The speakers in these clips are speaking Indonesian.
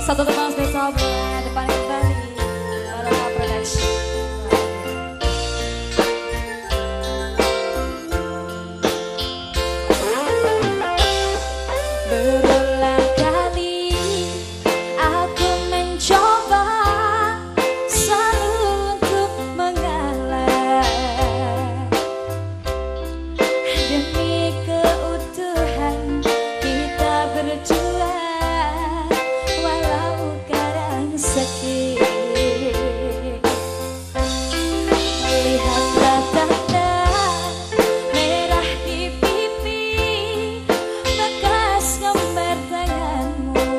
Satu teman spesial buat depan kembali Barokah Production. Berulang kali aku mencoba selalu untuk mengalah demi keutuhan kita berdua. Lihatlah tanda merah di pipi, bekas gambar tanganmu.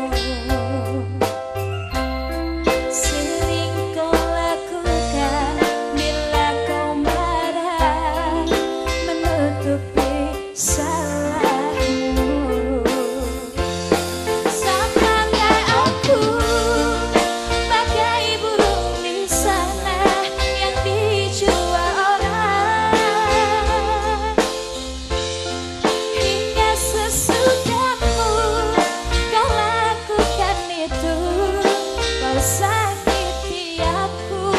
Sering kau lakukan bila kau marah, menutupi salahmu. Samakan aku bagai burung di sana yang dicua orang, hingga sesudahmu kau lakukan itu, kau sakiti aku.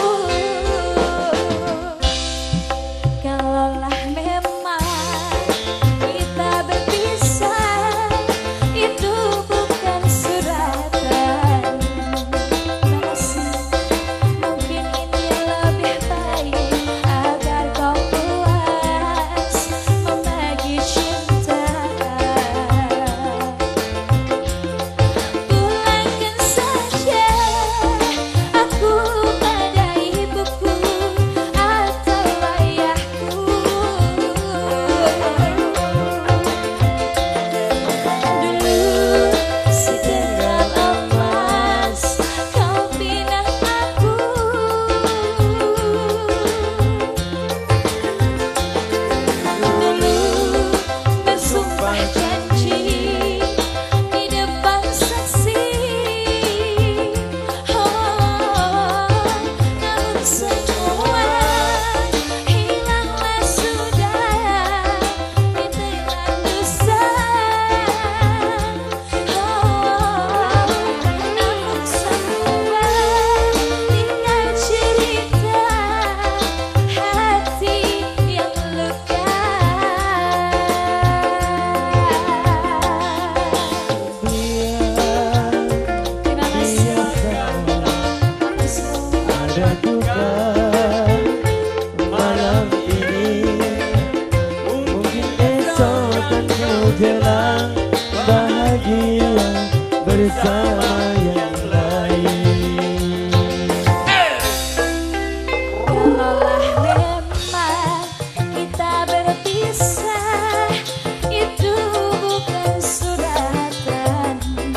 Kalaulah memang kita berpisah, itu bukan suratan. Mungkin ini lebih baik agar kau puas membagi cinta. Pulangkan saja aku pada ibuku atau ayahku. Dulu segenggam emas kau pinang aku. Dulu bersumpah janji di depan saksi. Namun semua hilanglah sudah ditelan dosa. Namun semua tinggal cerita hati yang luka. Terima kasih. Ada duka malam ini, mungkin esok kan kau jelang bahagia bersama yang lain. Kalaulah memang kita berpisah, itu bukan suratan.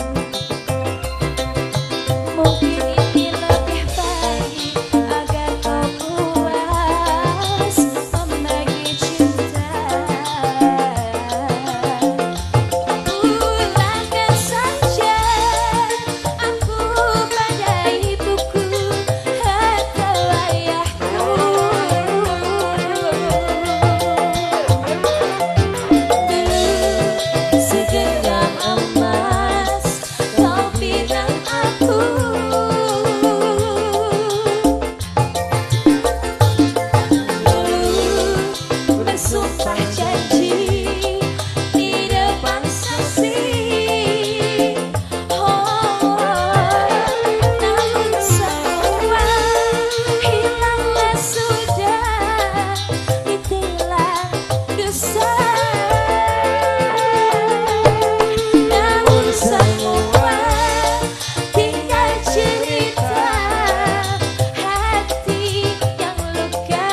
Mungkin ini lebih baik agar kau puas membagi cinta. Pulangkan saja aku pada ibuku atau ayahku. Dulu segenggam emas kau pinang aku. Dulu bersumpah janji di depan saksi. Namun semua hilanglah sudah ditelan dosa. Namun semua tinggal cerita hati yang luka.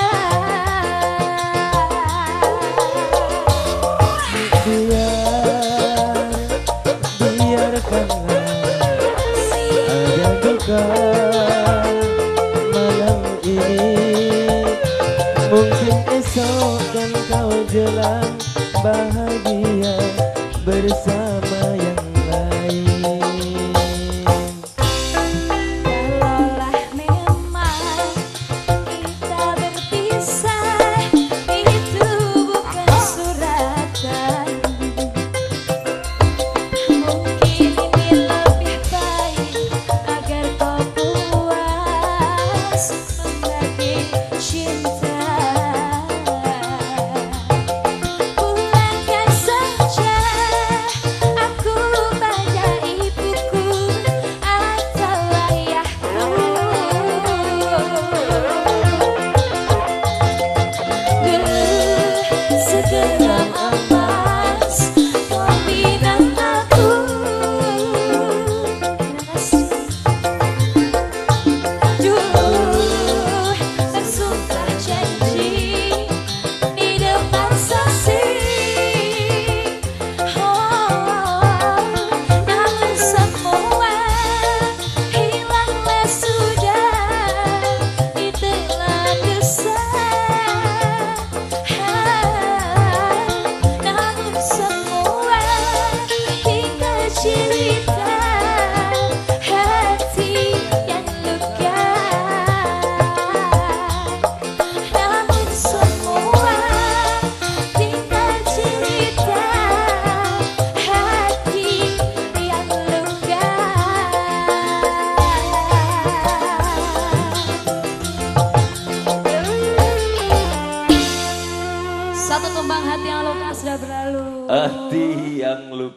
Biarkanlah ada duka malam ini, mungkin esok kan kau jelang bahagia bersama yang lain. Kalaulah memang kita berpisah, itu bukan suratan. Mungkin ini lebih baik satu tumbang hati yang luka sudah berlalu. Hati yang luka.